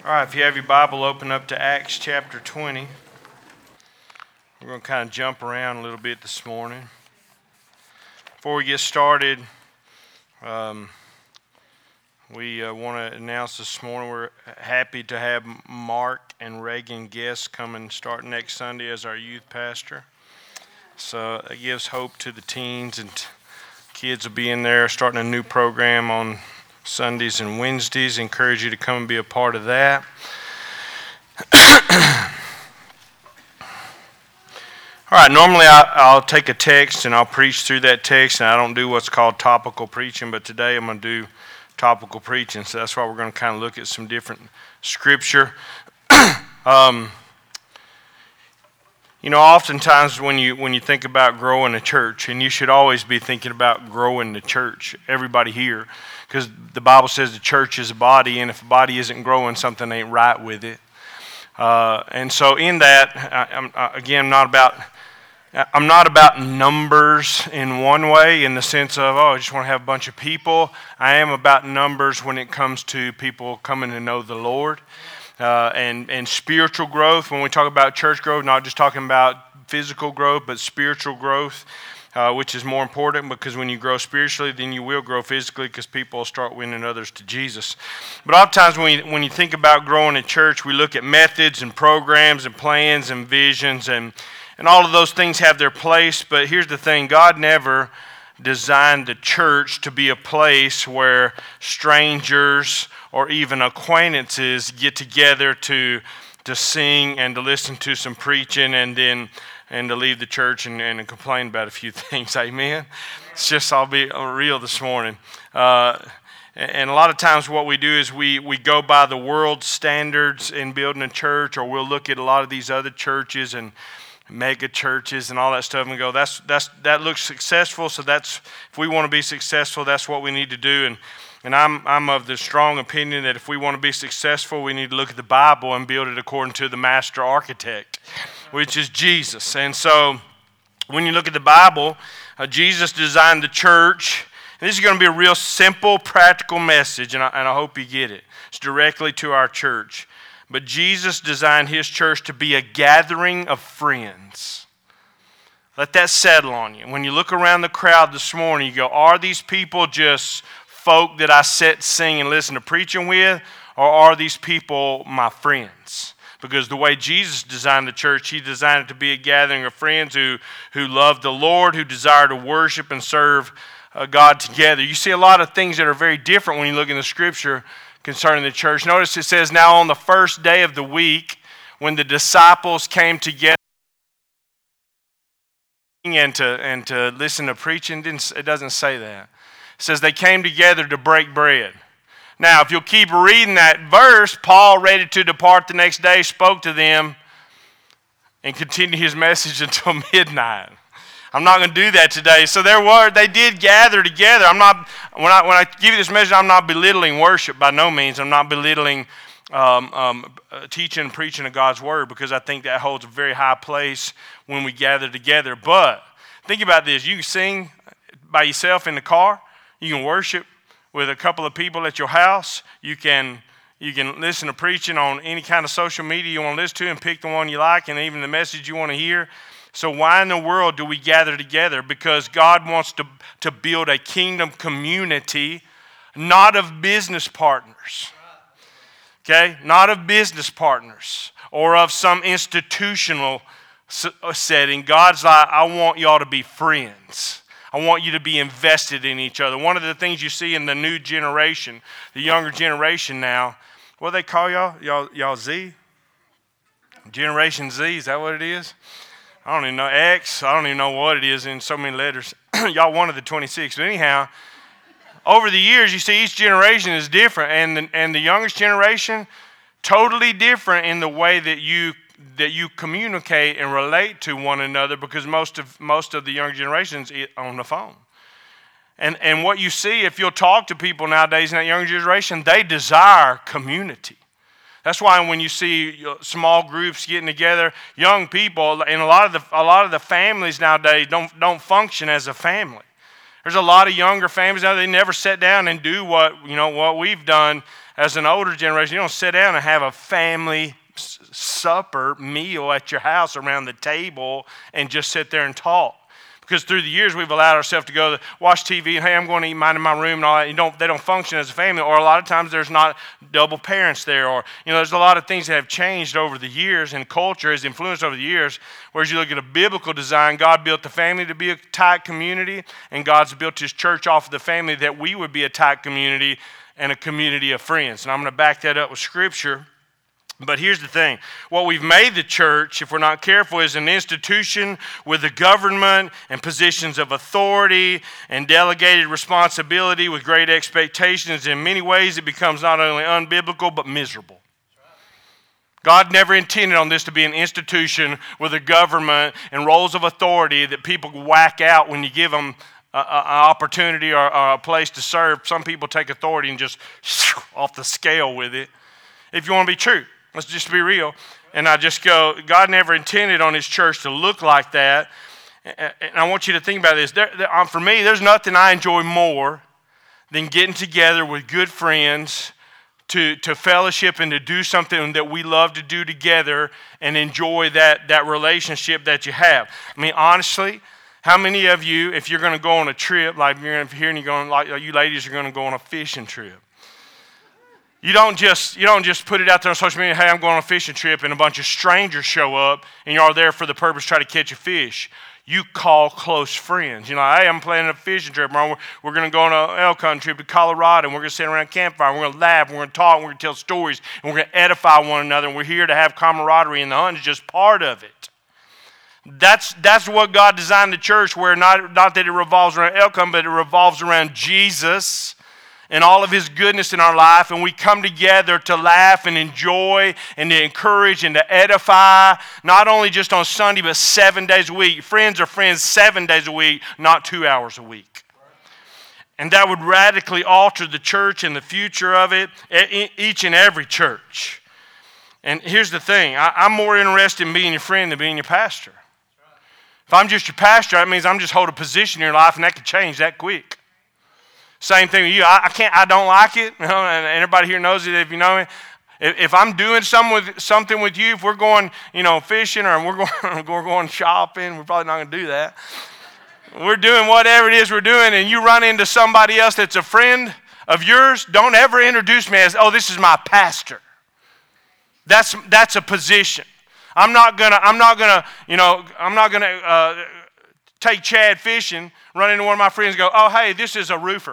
All right, if you have your Bible, open up to Acts chapter 20. We're going to kind of jump around a little bit this morning. Before we get started, we want to announce this morning we're happy to have Mark and Reagan Guest come and start next Sunday as our youth pastor. So it gives hope to the teens, and kids will be in there starting a new program on Sundays and Wednesdays. Encourage you to come and be a part of that. All right, normally I'll take a text and I'll preach through that text, and I don't do what's called topical preaching, but today I'm going to do topical preaching, so that's why we're going to kind of look at some different scripture. Oftentimes when you think about growing a church, and you should always be thinking about growing the church, everybody here, because the Bible says the church is a body, and if a body isn't growing, something ain't right with it. And so in that, I'm not about numbers in one way, in the sense of, I just want to have a bunch of people. I am about numbers when it comes to people coming to know the Lord. And spiritual growth. When we talk about church growth, not just talking about physical growth, but spiritual growth, which is more important, because when you grow spiritually, then you will grow physically, because people will start winning others to Jesus. But oftentimes when you think about growing in church, we look at methods and programs and plans and visions, and all of those things have their place. But here's the thing: God never designed the church to be a place where strangers or even acquaintances get together to sing and to listen to some preaching and to leave the church and complain about a few things. Amen. It's just, I'll be real this morning. And a lot of times what we do is we go by the world standards in building a church, or we'll look at a lot of these other churches and mega churches and all that stuff and go, that looks successful, so if we want to be successful, that's what we need to do. And I'm of the strong opinion that if we want to be successful, we need to look at the Bible and build it according to the master architect, which is Jesus. And so when you look at the Bible, Jesus designed the church. And this is going to be a real simple, practical message, and I hope you get it. It's directly to our church. But Jesus designed his church to be a gathering of friends. Let that settle on you. When you look around the crowd this morning, you go, are these people just folk that I sit, sing, and listen to preaching with, or are these people my friends? Because the way Jesus designed the church, he designed it to be a gathering of friends who love the Lord, who desire to worship and serve God together. You see a lot of things that are very different when you look in the scripture concerning the church. Notice it says, now on the first day of the week, when the disciples came together and to listen to preaching, it doesn't say that. It says they came together to break bread. Now, if you'll keep reading that verse, Paul, ready to depart the next day, spoke to them and continued his message until midnight. I'm not going to do that today. So they did gather together. When I give you this message, I'm not belittling worship by no means. I'm not belittling teaching and preaching of God's word, because I think that holds a very high place when we gather together. But think about this: you can sing by yourself in the car. You can worship with a couple of people at your house. You can listen to preaching on any kind of social media you want to listen to and pick the one you like, and even the message you want to hear. So why in the world do we gather together? Because God wants to build a kingdom community, not of business partners. Okay? Not of business partners or of some institutional setting. God's like, I want y'all to be friends. I want you to be invested in each other. One of the things you see in the new generation, the younger generation now, what do they call y'all? Y'all Z? Generation Z, is that what it is? I don't even know. X, I don't even know what it is in so many letters. Y'all one of the 26. But anyhow, over the years, you see each generation is different. And the youngest generation, totally different in the way that you communicate and relate to one another, because most of the younger generations on the phone. And what you see, if you'll talk to people nowadays in that younger generation, they desire community. That's why when you see small groups getting together, young people, and a lot of the families nowadays don't function as a family. There's a lot of younger families now, they never sit down and do what we've done as an older generation, you don't sit down and have a family supper meal at your house around the table and just sit there and talk. Because through the years, we've allowed ourselves to go watch TV and, hey, I'm going to eat mine in my room and all that. They don't function as a family. Or a lot of times there's not double parents there. Or, there's a lot of things that have changed over the years, and culture has influenced over the years. Whereas you look at a biblical design, God built the family to be a tight community, and God's built his church off of the family that we would be a tight community and a community of friends. And I'm going to back that up with Scripture. But here's the thing. What we've made the church, if we're not careful, is an institution with a government and positions of authority and delegated responsibility with great expectations. In many ways, it becomes not only unbiblical, but miserable. God never intended on this to be an institution with a government and roles of authority that people whack out when you give them an opportunity or a place to serve. Some people take authority and just off the scale with it. If you want to be true. Let's just be real. And I just go, God never intended on his church to look like that. And I want you to think about this. For me, there's nothing I enjoy more than getting together with good friends to fellowship and to do something that we love to do together and enjoy that relationship that you have. I mean, honestly, how many of you, if you're going to go on a trip, like you're here and you're going, like you ladies are going to go on a fishing trip, You don't just put it out there on social media, hey, I'm going on a fishing trip, and a bunch of strangers show up, and you're all there for the purpose to try to catch a fish. You call close friends. Hey, I'm planning a fishing trip. We're going to go on an elk hunting trip to Colorado, and we're going to sit around a campfire. We're going to laugh, we're going to talk, we're going to tell stories, and we're going to edify one another, and we're here to have camaraderie, and the hunt is just part of it. That's what God designed the church, where not that it revolves around elk hunting, but it revolves around Jesus and all of his goodness in our life, and we come together to laugh and enjoy and to encourage and to edify, not only just on Sunday, but 7 days a week. Friends are friends 7 days a week, not 2 hours a week. And that would radically alter the church and the future of it, each and every church. And here's the thing. I'm more interested in being your friend than being your pastor. If I'm just your pastor, that means I'm just holding a position in your life, and that can change that quick. Same thing with you. I don't like it. And everybody here knows it if you know me. If I'm doing something with you, if we're going, fishing or we're going shopping, we're probably not going to do that. We're doing whatever it is we're doing, and you run into somebody else that's a friend of yours, don't ever introduce me as, oh, this is my pastor. That's a position. I'm not gonna take Chad fishing, run into one of my friends and go, oh, hey, this is a roofer.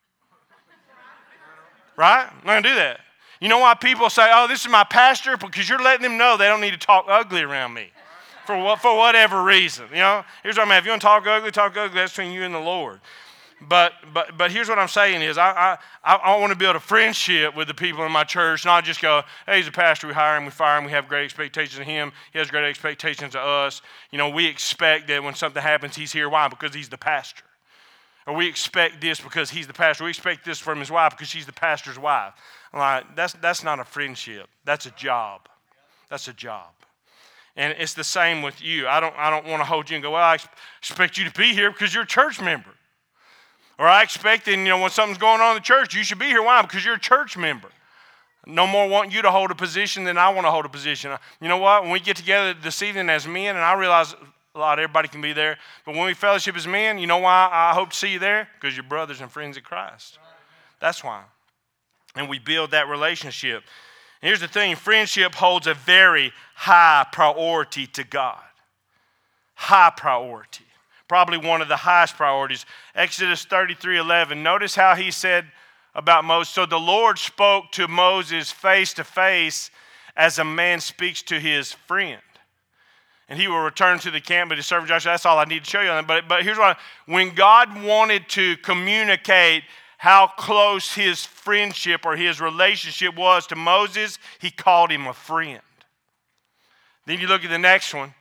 Right? I'm not going to do that. You know why people say, oh, this is my pastor? Because you're letting them know they don't need to talk ugly around me for whatever reason. Here's what I'm at. If you want to talk ugly, that's between you and the Lord. But here's what I'm saying is I want to build a friendship with the people in my church, not just go, hey, he's a pastor, we hire him, we fire him, we have great expectations of him, he has great expectations of us. We expect that when something happens, he's here. Why? Because he's the pastor. Or we expect this because he's the pastor. We expect this from his wife because she's the pastor's wife. I'm like, that's not a friendship. That's a job. That's a job. And it's the same with you. I don't want to hold you and go, well, I expect you to be here because you're a church member. Or I expect, when something's going on in the church, you should be here. Why? Because you're a church member. No more wanting you to hold a position than I want to hold a position. You know what? When we get together this evening as men, and I realize everybody can be there, but when we fellowship as men, you know why I hope to see you there? Because you're brothers and friends of Christ. That's why. And we build that relationship. And here's the thing. Friendship holds a very high priority to God. High priority. Probably one of the highest priorities. Exodus 33:11. Notice how he said about Moses. So the Lord spoke to Moses face to face as a man speaks to his friend. And he will return to the camp, but his servant Joshua, that's all I need to show you. But here's what, when God wanted to communicate how close his friendship or his relationship was to Moses, he called him a friend. Then you look at the next one.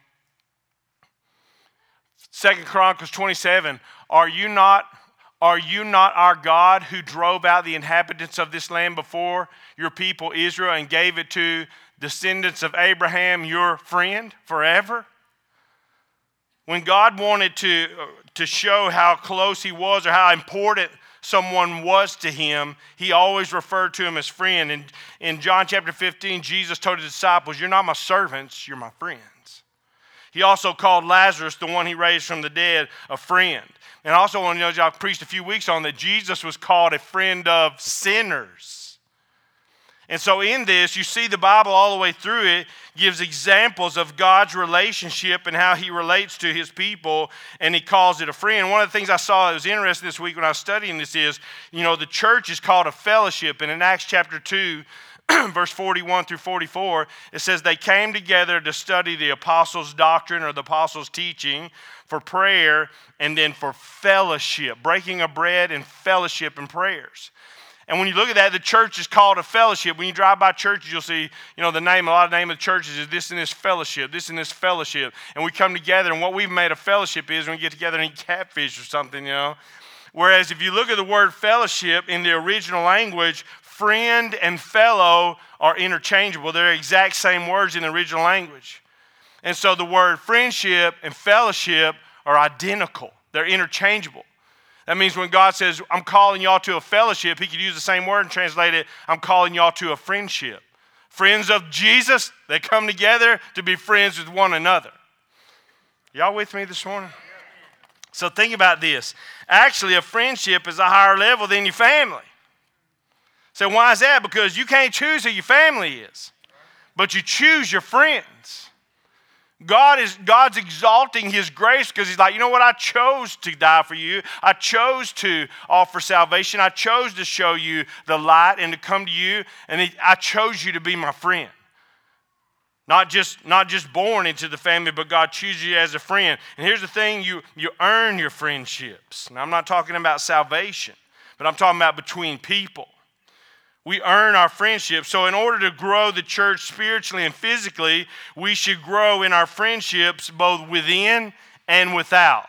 2 Chronicles 27, are you not our God who drove out the inhabitants of this land before your people Israel and gave it to descendants of Abraham, your friend, forever? When God wanted to show how close he was or how important someone was to him, he always referred to him as friend. And in John chapter 15, Jesus told his disciples, you're not my servants, you're my friends. He also called Lazarus, the one he raised from the dead, a friend. And I also want to know, I preached a few weeks on that Jesus was called a friend of sinners. And so in this, you see the Bible all the way through it gives examples of God's relationship and how he relates to his people, and he calls it a friend. One of the things I saw that was interesting this week when I was studying this is, the church is called a fellowship. And in Acts chapter 2, verse 41 through 44, it says they came together to study the apostles' doctrine or the apostles' teaching, for prayer, and then for fellowship, breaking of bread and fellowship and prayers. And when you look at that, the church is called a fellowship. When you drive by churches, you'll see, a lot of the name of the churches is this and this fellowship, this and this fellowship. And we come together, and what we've made a fellowship is when we get together and eat catfish or something, Whereas if you look at the word fellowship in the original language, friend and fellow are interchangeable. They're exact same words in the original language. And so the word friendship and fellowship are identical. They're interchangeable. That means when God says, I'm calling y'all to a fellowship, he could use the same word and translate it, I'm calling y'all to a friendship. Friends of Jesus, they come together to be friends with one another. Y'all with me this morning? So think about this. Actually, a friendship is a higher level than your family. So why is that? Because you can't choose who your family is, but you choose your friends. God's exalting his grace because he's like, you know what? I chose to die for you. I chose to offer salvation. I chose to show you the light and to come to you. And I chose you to be my friend. Not just born into the family, but God chooses you as a friend. And here's the thing, you earn your friendships. Now, I'm not talking about salvation, but I'm talking about between people. We earn our friendship. So in order to grow the church spiritually and physically, we should grow in our friendships both within and without.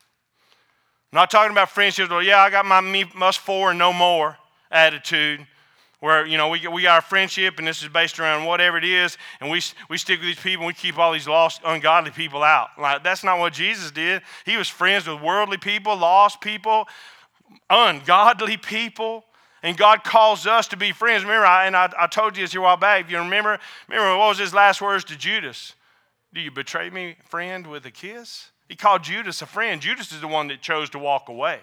I'm not talking about friendships where, I got my me must for and no more attitude, where, we got our friendship and this is based around whatever it is, and we stick with these people and we keep all these lost, ungodly people out. Like, that's not what Jesus did. He was friends with worldly people, lost people, ungodly people. And God calls us to be friends. Remember, I told you this here a while back. If you remember what was his last words to Judas? Do you betray me, friend, with a kiss? He called Judas a friend. Judas is the one that chose to walk away.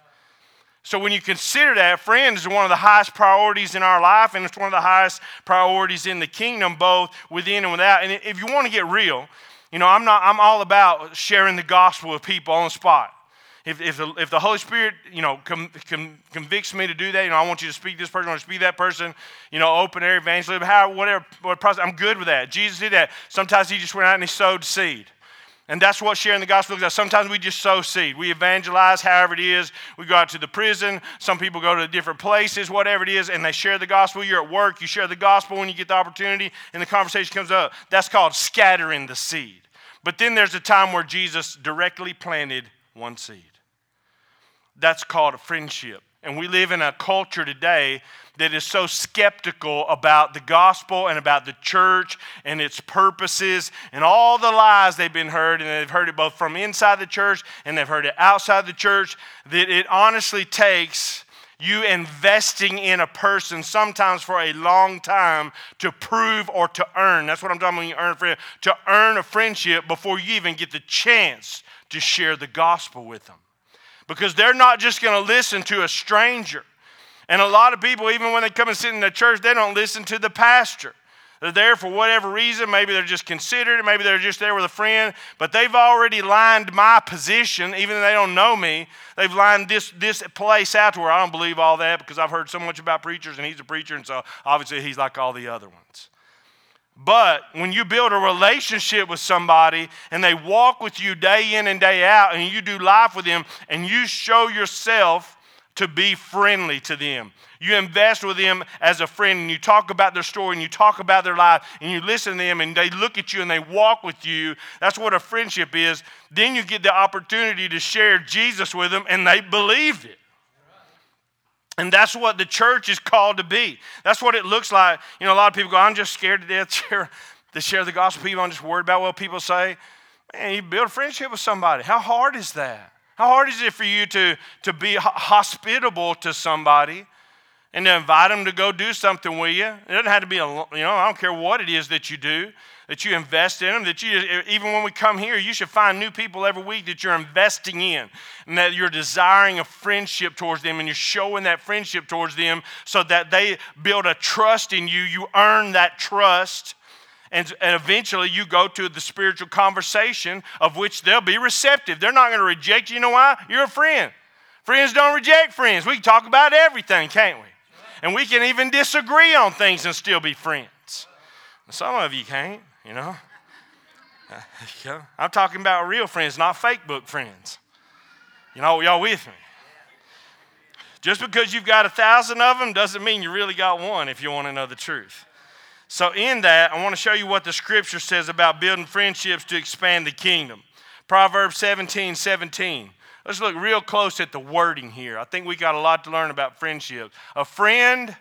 So when you consider that, friend is one of the highest priorities in our life, and it's one of the highest priorities in the kingdom, both within and without. And if you want to get real, I'm all about sharing the gospel with people on the spot. If the Holy Spirit, convicts me to do that, I want you to speak this person, I want you to speak that person, open air evangelism, whatever process, I'm good with that. Jesus did that. Sometimes he just went out and he sowed seed. And that's what sharing the gospel looks like. Sometimes we just sow seed. We evangelize, however it is. We go out to the prison. Some people go to different places, whatever it is, and they share the gospel. You're at work. You share the gospel when you get the opportunity, and the conversation comes up. That's called scattering the seed. But then there's a time where Jesus directly planted one seed. That's called a friendship. And we live in a culture today that is so skeptical about the gospel and about the church and its purposes and all the lies they've been heard, and they've heard it both from inside the church and they've heard it outside the church, that it honestly takes you investing in a person sometimes for a long time to prove or to earn. That's what I'm talking about when you earn a friend. To earn a friendship before you even get the chance to share the gospel with them. Because they're not just going to listen to a stranger. And a lot of people, even when they come and sit in the church, they don't listen to the pastor. They're there for whatever reason. Maybe they're just considered. Maybe they're just there with a friend. But they've already lined my position, even though they don't know me. They've lined this place out to where I don't believe all that because I've heard so much about preachers and he's a preacher. And so obviously he's like all the other ones. But when you build a relationship with somebody and they walk with you day in and day out and you do life with them and you show yourself to be friendly to them. You invest with them as a friend and you talk about their story and you talk about their life and you listen to them and they look at you and they walk with you. That's what a friendship is. Then you get the opportunity to share Jesus with them and they believe it. And that's what the church is called to be. That's what it looks like. A lot of people go, I'm just scared to death to share the gospel with people. I'm just worried about what people say. Man, you build a friendship with somebody. How hard is that? How hard is it for you to be hospitable to somebody and to invite them to go do something with you? It doesn't have to be, I don't care what it is that you do, that you invest in them, that even when we come here, you should find new people every week that you're investing in and that you're desiring a friendship towards them and you're showing that friendship towards them so that they build a trust in you. You earn that trust. And eventually you go to the spiritual conversation of which they'll be receptive. They're not going to reject you. You know why? You're a friend. Friends don't reject friends. We can talk about everything, can't we? And we can even disagree on things and still be friends. Some of you can't, I'm talking about real friends, not fake book friends. Y'all with me? Just because you've got 1,000 of them doesn't mean you really got one if you want to know the truth. So in that, I want to show you what the scripture says about building friendships to expand the kingdom. Proverbs 17:17. Let's look real close at the wording here. I think we got a lot to learn about friendship. A friend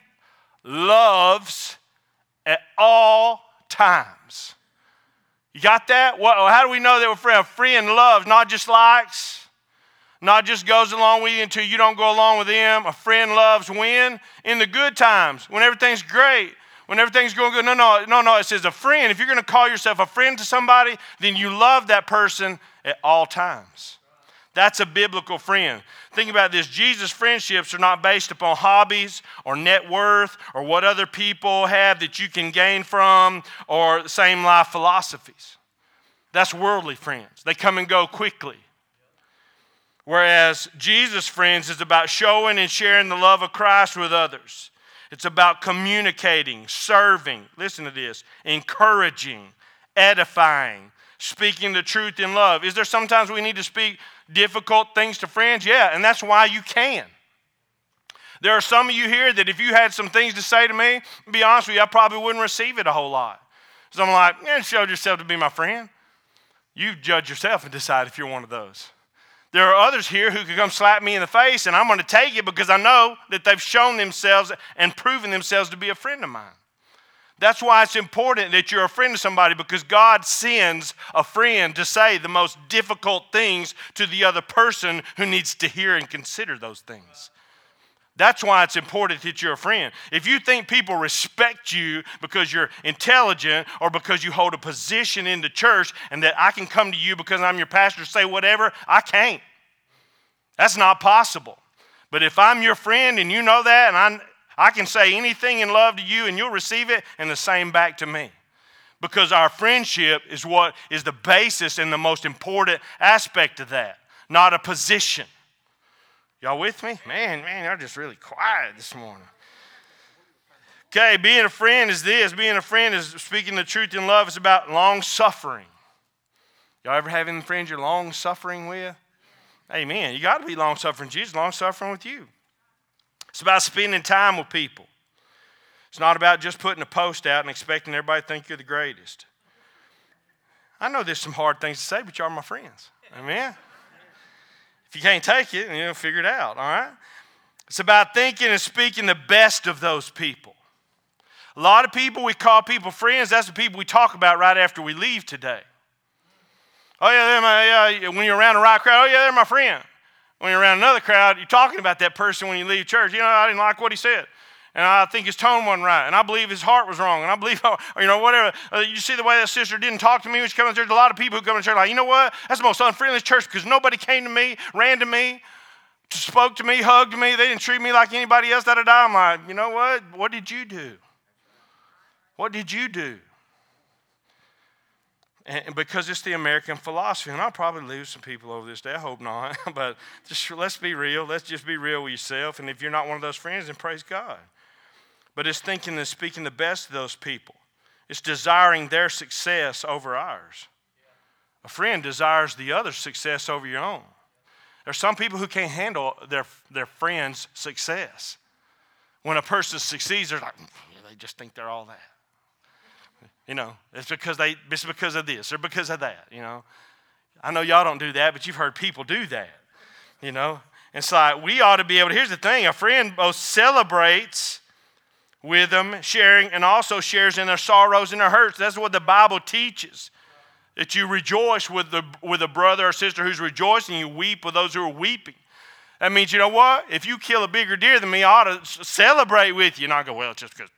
loves at all times. You got that? How do we know that we're friends? A friend loves, not just likes, not just goes along with you until you don't go along with them. A friend loves when? In the good times, when everything's great. When everything's going good. No. It says a friend. If you're going to call yourself a friend to somebody, then you love that person at all times. That's a biblical friend. Think about this. Jesus' friendships are not based upon hobbies or net worth or what other people have that you can gain from or same life philosophies. That's worldly friends. They come and go quickly. Whereas Jesus' friends is about showing and sharing the love of Christ with others. It's about communicating, serving, listen to this, encouraging, edifying, speaking the truth in love. Is there sometimes we need to speak difficult things to friends? Yeah, and that's why you can. There are some of you here that if you had some things to say to me, to be honest with you, I probably wouldn't receive it a whole lot. So I'm like, show yourself to be my friend. You judge yourself and decide if you're one of those. There are others here who could come slap me in the face, and I'm going to take it because I know that they've shown themselves and proven themselves to be a friend of mine. That's why it's important that you're a friend to somebody, because God sends a friend to say the most difficult things to the other person who needs to hear and consider those things. That's why it's important that you're a friend. If you think people respect you because you're intelligent or because you hold a position in the church and that I can come to you because I'm your pastor say whatever, I can't. That's not possible. But if I'm your friend and you know that, and I can say anything in love to you and you'll receive it, and the same back to me. Because our friendship is what is the basis and the most important aspect of that, not a position. Y'all with me? Man, you're just really quiet this morning. Okay, being a friend is this. Being a friend is speaking the truth in love. It's about long-suffering. Y'all ever have any friends you're long-suffering with? Amen. You got to be long-suffering. Jesus long-suffering with you. It's about spending time with people. It's not about just putting a post out and expecting everybody to think you're the greatest. I know there's some hard things to say, but y'all are my friends. Amen. If you can't take it, figure it out, all right? It's about thinking and speaking the best of those people. A lot of people, we call people friends. That's the people we talk about right after we leave today. Oh, yeah, when you're around the right crowd, oh, yeah, they're my friend. When you're around another crowd, you're talking about that person when you leave church. I didn't like what he said. And I think his tone wasn't right. And I believe his heart was wrong. And I believe, whatever. You see the way that sister didn't talk to me when she came to church. A lot of people who come to church like, you know what? That's the most unfriendly church because nobody came to me, ran to me, spoke to me, hugged me. They didn't treat me like anybody else. I'm like, you know what? What did you do? What did you do? And because it's the American philosophy. And I'll probably lose some people over this day. I hope not. But just let's be real. Let's just be real with yourself. And if you're not one of those friends, then praise God. But it's thinking and speaking the best of those people. It's desiring their success over ours. A friend desires the other's success over your own. There's some people who can't handle their friend's success. When a person succeeds, they're like, they just think they're all that. It's because of this or because of that, I know y'all don't do that, but you've heard people do that, It's like we ought to be able to, here's the thing, a friend both celebrates with them, sharing, and also shares in their sorrows and their hurts. That's what the Bible teaches. That you rejoice with a brother or sister who's rejoicing. You weep with those who are weeping. That means, you know what? If you kill a bigger deer than me, I ought to celebrate with you. Not go, well, just because.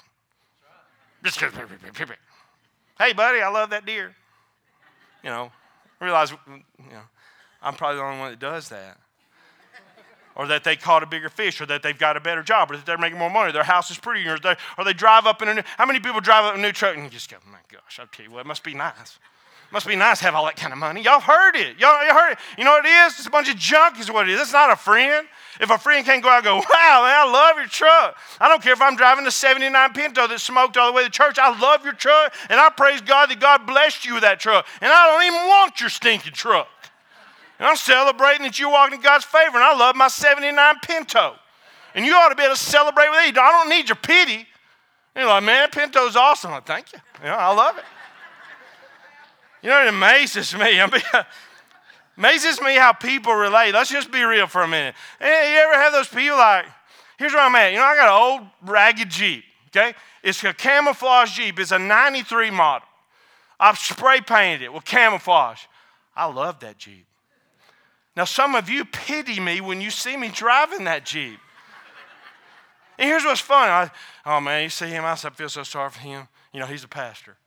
Hey, buddy, I love that deer. You know, realize, I'm probably the only one that does that. Or that they caught a bigger fish, or that they've got a better job, or that they're making more money, their house is prettier, or they drive up in a new, how many people drive up in a new truck and you just go, my gosh, I'll tell you what, it must be nice. Must be nice to have all that kind of money. Y'all heard it. Y'all heard it. You know what it is? It's a bunch of junk is what it is. It's not a friend. If a friend can't go out and go, wow, man, I love your truck. I don't care if I'm driving a 79 Pinto that smoked all the way to church. I love your truck, and I praise God that God blessed you with that truck. And I don't even want your stinking truck. And I'm celebrating that you're walking in God's favor, and I love my 79 Pinto. And you ought to be able to celebrate with it. I don't need your pity. And you're like, man, Pinto's awesome. I'm like, thank you. I love it. You know, it amazes me. Amazes me how people relate. Let's just be real for a minute. Hey, you ever have those people like, here's where I'm at. I got an old ragged Jeep, okay? It's a camouflage Jeep. It's a 93 model. I've spray painted it with camouflage. I love that Jeep. Now, some of you pity me when you see me driving that Jeep. And here's what's fun. Oh, man, you see him? I feel so sorry for him. He's a pastor.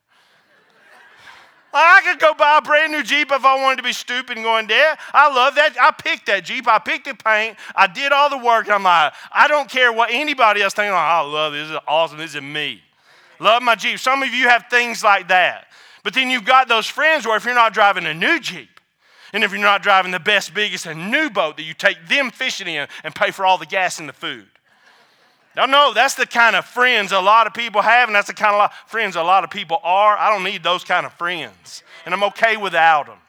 I could go buy a brand new Jeep if I wanted to be stupid and going, Dad, I love that. I picked that Jeep. I picked the paint. I did all the work. And I'm like, I don't care what anybody else thinks. I love this. This is awesome. This is me. Love my Jeep. Some of you have things like that. But then you've got those friends where if you're not driving a new Jeep, and if you're not driving the best, biggest, and new boat that you take them fishing in and pay for all the gas and the food. Now, no, that's the kind of friends a lot of people have, and that's the kind of friends a lot of people are. I don't need those kind of friends, and I'm okay without them.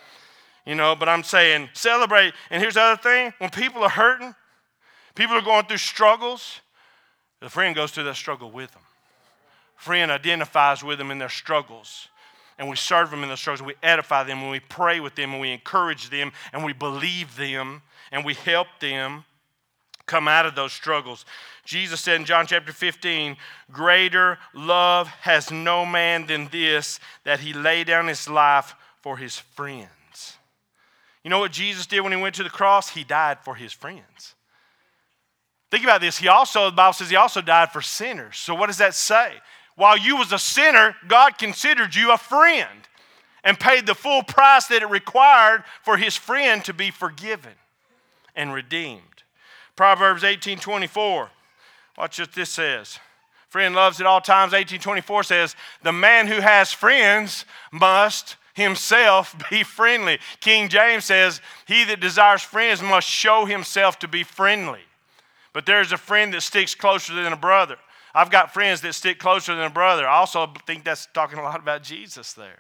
But I'm saying celebrate. And here's the other thing. When people are hurting, people are going through struggles, the friend goes through that struggle with them. Friend identifies with them in their struggles, and we serve them in their struggles. We edify them, and we pray with them, and we encourage them, and we believe them, and we help them come out of those struggles. Jesus said in John chapter 15, greater love has no man than this, that he lay down his life for his friends. You know what Jesus did when he went to the cross? He died for his friends. Think about this. The Bible says he also died for sinners. So what does that say? While you was a sinner, God considered you a friend and paid the full price that it required for his friend to be forgiven and redeemed. Proverbs 18:24. Watch what this says. Friend loves at all times. 18:24 says, the man who has friends must himself be friendly. King James says, he that desires friends must show himself to be friendly. But there's a friend that sticks closer than a brother. I've got friends that stick closer than a brother. I also think that's talking a lot about Jesus there.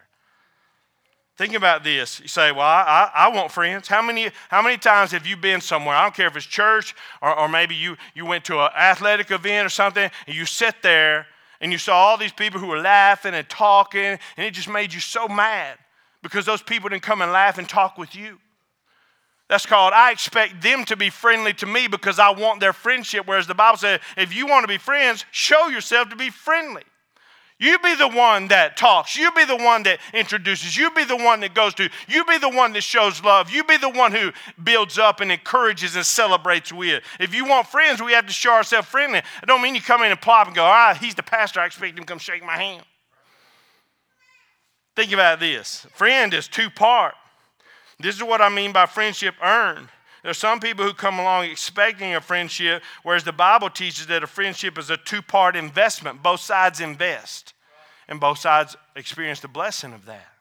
Think about this. You say, well, I want friends. How many times have you been somewhere? I don't care if it's church or maybe you went to an athletic event or something, and you sit there and you saw all these people who were laughing and talking, and it just made you so mad because those people didn't come and laugh and talk with you. That's called, I expect them to be friendly to me because I want their friendship, whereas the Bible says, if you want to be friends, show yourself to be friendly. You be the one that talks. You be the one that introduces. You be the one that goes to. You be the one that shows love. You be the one who builds up and encourages and celebrates with. If you want friends, we have to show ourselves friendly. It don't mean you come in and plop and go, all right, he's the pastor. I expect him to come shake my hand. Think about this. Friend is two-part. This is what I mean by friendship earned. There's some people who come along expecting a friendship, whereas the Bible teaches that a friendship is a two-part investment. Both sides invest, and both sides experience the blessing of that.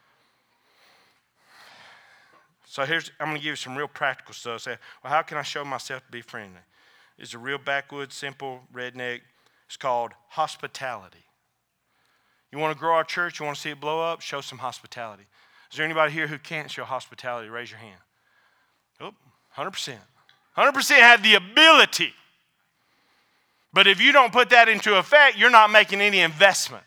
So I'm going to give you some real practical stuff. Say, well, how can I show myself to be friendly? It's a real backwoods, simple, redneck. It's called hospitality. You want to grow our church? You want to see it blow up? Show some hospitality. Is there anybody here who can't show hospitality? Raise your hand. Oh, 100%. 100% have the ability. But if you don't put that into effect, you're not making any investment.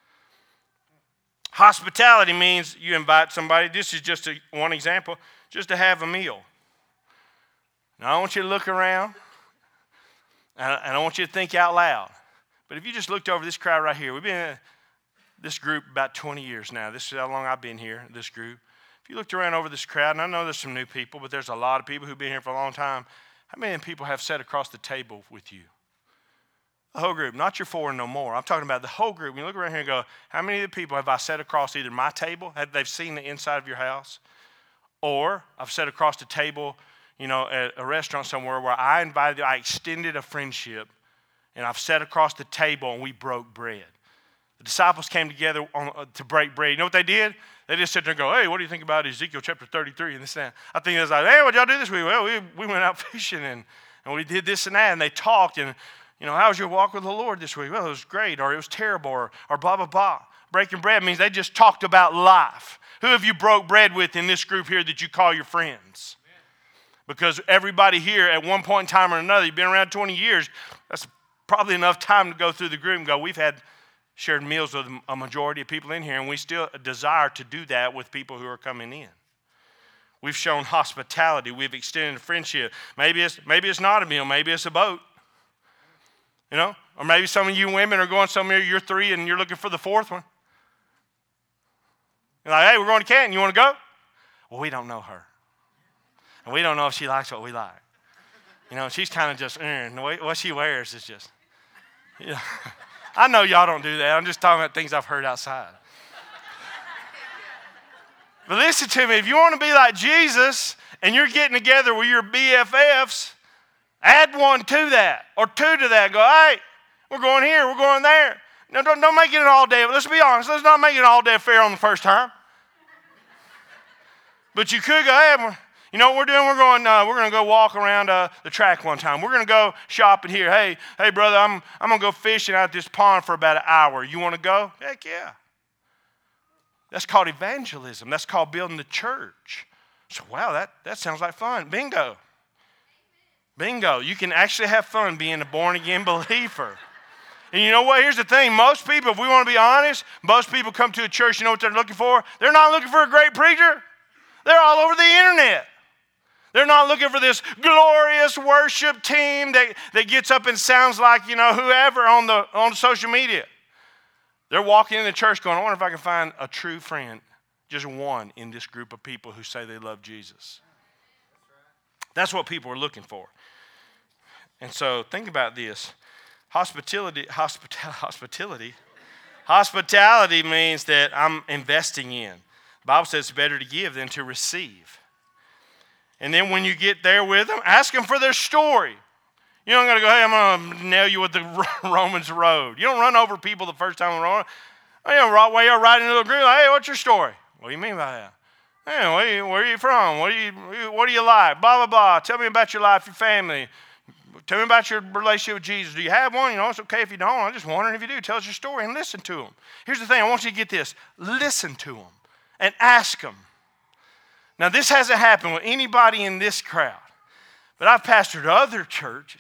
Hospitality means you invite somebody. This is just one example, just to have a meal. Now, I want you to look around, and I want you to think out loud. But if you just looked over this crowd right here, we've been this group about 20 years now. This is how long I've been here, this group. If you looked around over this crowd, and I know there's some new people, but there's a lot of people who've been here for a long time. How many people have sat across the table with you? The whole group, not your 4 and no more. I'm talking about the whole group. When you look around here and go, how many of the people have I sat across either my table, have they've seen the inside of your house, or I've sat across the table, at a restaurant somewhere where I extended a friendship, and I've sat across the table and we broke bread. The disciples came together to break bread. You know what they did? They just sit there and go, hey, what do you think about Ezekiel chapter 33 and this and that? I think it was like, hey, what'd y'all do this week? Well, we went out fishing and we did this and that, and they talked, and, how was your walk with the Lord this week? Well, it was great, or it was terrible, or blah, blah, blah. Breaking bread means they just talked about life. Who have you broke bread with in this group here that you call your friends? Because everybody here at one point in time or another, you've been around 20 years, that's probably enough time to go through the group and go, we've had shared meals with a majority of people in here, and we still desire to do that with people who are coming in. We've shown hospitality. We've extended a friendship. Maybe it's not a meal. Maybe it's a boat. Or maybe some of you women are going somewhere, you're 3 and you're looking for the 4th one. You're like, hey, we're going to Canton. You want to go? Well, we don't know her. And we don't know if she likes what we like. She's kind of just, what she wears is just, I know y'all don't do that. I'm just talking about things I've heard outside. But listen to me. If you want to be like Jesus and you're getting together with your BFFs, add 1 to that or 2 to that. Go, hey, we're going here. We're going there. No, don't make it an all day. Let's be honest. Let's not make it an all day affair on the first time. But you could go, hey, you know what we're doing? We're going to go walk around the track one time. We're going to go shopping here. Hey, brother, I'm going to go fishing out this pond for about an hour. You want to go? Heck yeah. That's called evangelism. That's called building the church. So, wow, that sounds like fun. Bingo. Bingo. You can actually have fun being a born-again believer. And you know what? Here's the thing. Most people, if we want to be honest, most people come to a church, you know what they're looking for? They're not looking for a great preacher. They're all over the internet. They're not looking for this glorious worship team that gets up and sounds like, whoever on social media. They're walking in the church going, I wonder if I can find a true friend, just one in this group of people who say they love Jesus. That's what people are looking for. And so think about this. Hospitality means that I'm investing in. The Bible says it's better to give than to receive. And then when you get there with them, ask them for their story. You don't got to go, hey, I'm going to nail you with the Romans road. You don't run over people the first time around. While you're riding into the group, hey, what's your story? What do you mean by that? Hey, where are you from? What do you like? Blah, blah, blah. Tell me about your life, your family. Tell me about your relationship with Jesus. Do you have one? It's okay if you don't. I'm just wondering if you do. Tell us your story and listen to them. Here's the thing. I want you to get this. Listen to them and ask them. Now, this hasn't happened with anybody in this crowd, but I've pastored other churches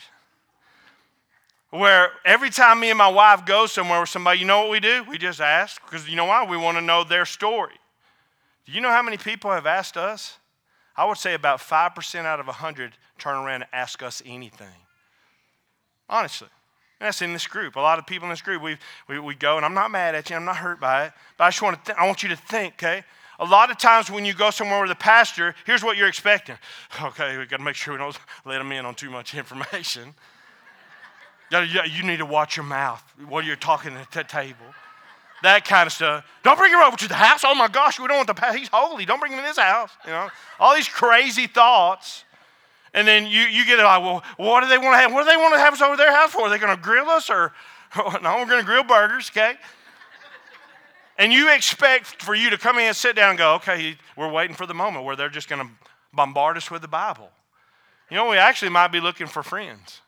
where every time me and my wife go somewhere with somebody, you know what we do? We just ask, because you know why? We want to know their story. Do you know how many people have asked us? I would say about 5% out of 100 turn around and ask us anything. Honestly. And that's in this group. A lot of people in this group, we go, and I'm not mad at you. I'm not hurt by it. But I just I want you to think, okay? A lot of times when you go somewhere with a pastor, here's what you're expecting. Okay, we got to make sure we don't let them in on too much information. You need to watch your mouth while you're talking at that table. That kind of stuff. Don't bring him over to the house. Oh my gosh, we don't want the pastor. He's holy. Don't bring him in this house. All these crazy thoughts. And then you get like, well, what do they want to have? What do they want to have us over their house for? Are they going to grill us or? No, we're going to grill burgers, okay? And you expect for you to come in and sit down and go, okay, we're waiting for the moment where they're just going to bombard us with the Bible. We actually might be looking for friends.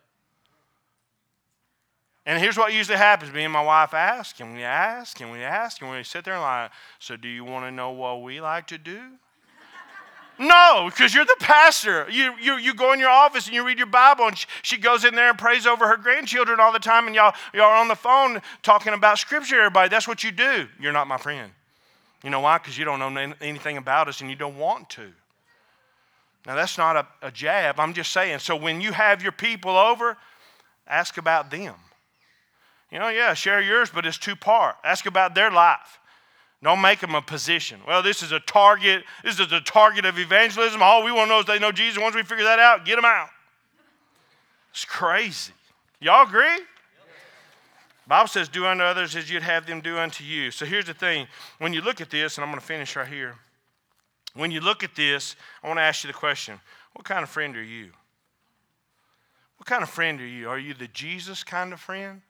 And here's what usually happens. Me and my wife ask, and we ask, and we ask, and we sit there and like, so do you want to know what we like to do? No, because you're the pastor. You go in your office and you read your Bible, and she goes in there and prays over her grandchildren all the time, and y'all are on the phone talking about Scripture, everybody. That's what you do. You're not my friend. You know why? Because you don't know anything about us, and you don't want to. Now, that's not a jab. I'm just saying. So when you have your people over, ask about them. Yeah, share yours, but it's two-part. Ask about their life. Don't make them a position. Well, this is a target. This is the target of evangelism. All we want to know is they know Jesus. Once we figure that out, get them out. It's crazy. Y'all agree? The Bible says, do unto others as you'd have them do unto you. So here's the thing. When you look at this, and I'm going to finish right here. When you look at this, I want to ask you the question, what kind of friend are you? What kind of friend are you? Are you the Jesus kind of friend?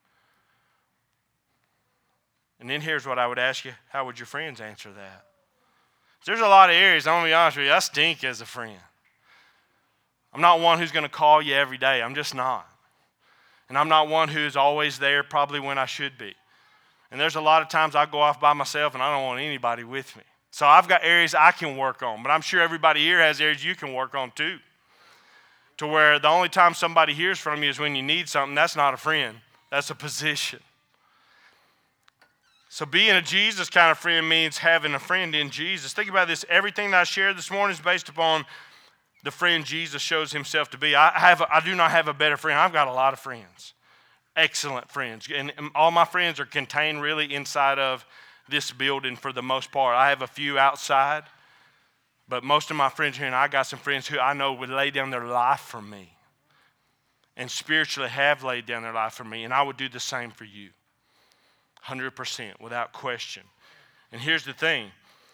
And then here's what I would ask you. How would your friends answer that? There's a lot of areas, I'm going to be honest with you, I stink as a friend. I'm not one who's going to call you every day. I'm just not. And I'm not one who's always there probably when I should be. And there's a lot of times I go off by myself and I don't want anybody with me. So I've got areas I can work on. But I'm sure everybody here has areas you can work on too. To where the only time somebody hears from you is when you need something. That's not a friend. That's a position. So being a Jesus kind of friend means having a friend in Jesus. Think about this. Everything that I shared this morning is based upon the friend Jesus shows himself to be. I do not have a better friend. I've got a lot of friends. Excellent friends. And all my friends are contained really inside of this building for the most part. I have a few outside. But most of my friends here, and I got some friends who I know would lay down their life for me. And spiritually have laid down their life for me. And I would do the same for you. 100%, without question. And here's the thing.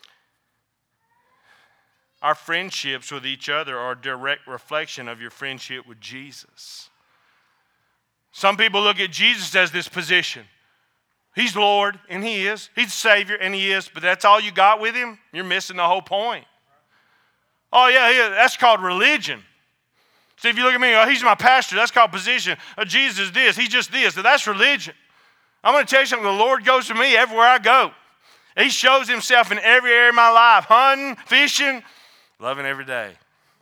Our friendships with each other are a direct reflection of your friendship with Jesus. Some people look at Jesus as this position. He's Lord, and he is. He's Savior, and he is. But that's all you got with him? You're missing the whole point. Oh, yeah, that's called religion. So if you look at me, he's my pastor. That's called position. Jesus is this. He's just this. So that's religion. I'm going to tell you something. The Lord goes to me everywhere I go. He shows himself in every area of my life. Hunting, fishing, loving every day.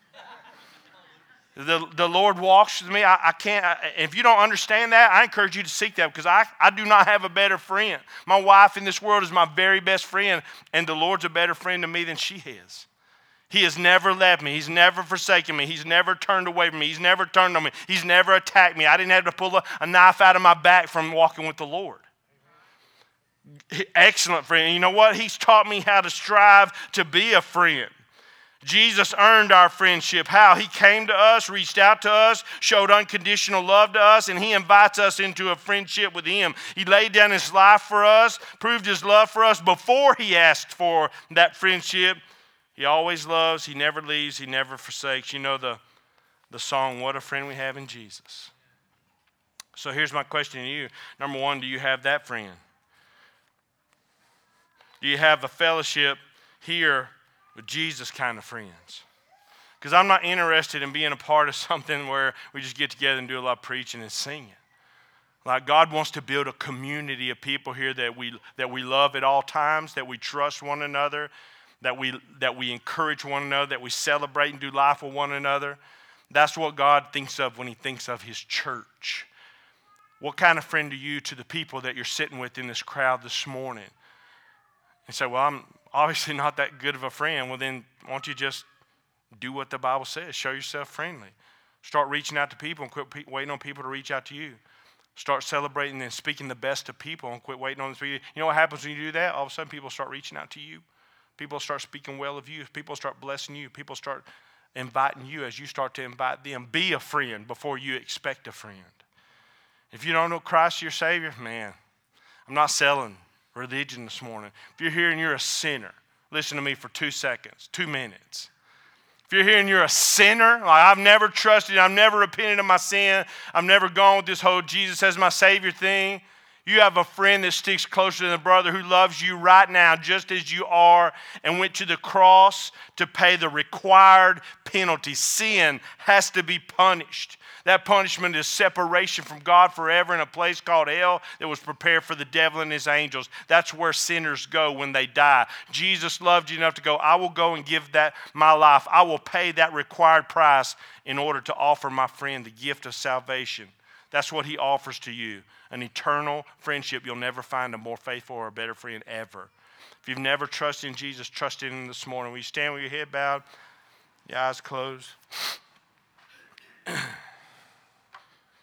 The Lord walks with me. I can't. If you don't understand that, I encourage you to seek that because I do not have a better friend. My wife in this world is my very best friend, and the Lord's a better friend to me than she is. He has never left me. He's never forsaken me. He's never turned away from me. He's never turned on me. He's never attacked me. I didn't have to pull a knife out of my back from walking with the Lord. Excellent friend. And you know what? He's taught me how to strive to be a friend. Jesus earned our friendship. How? He came to us, reached out to us, showed unconditional love to us, and he invites us into a friendship with him. He laid down his life for us, proved his love for us before he asked for that friendship. He always loves, he never leaves, he never forsakes. You know the song, What a Friend We Have in Jesus. So here's my question to you. Number one, do you have that friend? Do you have a fellowship here with Jesus kind of friends? Because I'm not interested in being a part of something where we just get together and do a lot of preaching and singing. Like God wants to build a community of people here that we love at all times, that we trust one another, that we encourage one another, that we celebrate and do life with one another. That's what God thinks of when he thinks of his church. What kind of friend are you to the people that you're sitting with in this crowd this morning? And say, well, I'm obviously not that good of a friend. Well, then why don't you just do what the Bible says? Show yourself friendly. Start reaching out to people and quit waiting on people to reach out to you. Start celebrating and speaking the best of people and quit waiting on them. You know what happens when you do that? All of a sudden people start reaching out to you. People start speaking well of you. People start blessing you. People start inviting you as you start to invite them. Be a friend before you expect a friend. If you don't know Christ your Savior, man, I'm not selling religion this morning. If you're here and you're a sinner, listen to me for 2 seconds, 2 minutes. If you're here and you're a sinner, like I've never trusted, I've never repented of my sin, I've never gone with this whole Jesus as my Savior thing, you have a friend that sticks closer than a brother who loves you right now just as you are and went to the cross to pay the required penalty. Sin has to be punished. That punishment is separation from God forever in a place called hell that was prepared for the devil and his angels. That's where sinners go when they die. Jesus loved you enough to go, I will go and give that my life. I will pay that required price in order to offer my friend the gift of salvation. That's what he offers to you. An eternal friendship. You'll never find a more faithful or a better friend ever. If you've never trusted in Jesus, trust in him this morning. Will you stand with your head bowed, your eyes closed?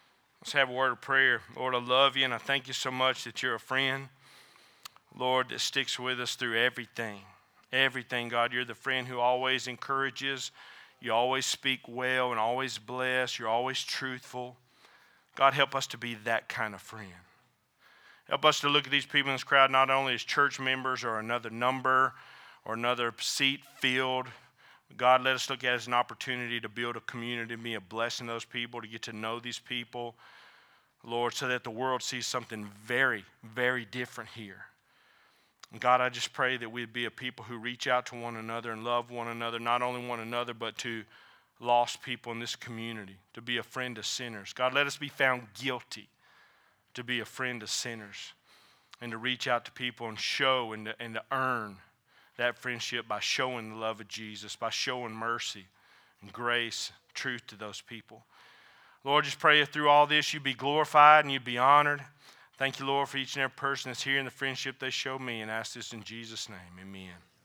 Let's have a word of prayer. Lord, I love you, and I thank you so much that you're a friend, Lord, that sticks with us through everything. Everything, God. You're the friend who always encourages. You always speak well and always bless. You're always truthful. God, help us to be that kind of friend. Help us to look at these people in this crowd not only as church members or another number or another seat filled. God, let us look at it as an opportunity to build a community, to be a blessing to those people, to get to know these people, Lord, so that the world sees something very, very different here. And God, I just pray that we'd be a people who reach out to one another and love one another, not only one another, but to lost people in this community, to be a friend to sinners. God, let us be found guilty to be a friend to sinners and to reach out to people and show and to earn that friendship by showing the love of Jesus, by showing mercy and grace, truth to those people. Lord, just pray that through all this you'd be glorified and you'd be honored. Thank you, Lord, for each and every person that's here and the friendship they show me, and ask this in Jesus' name. Amen.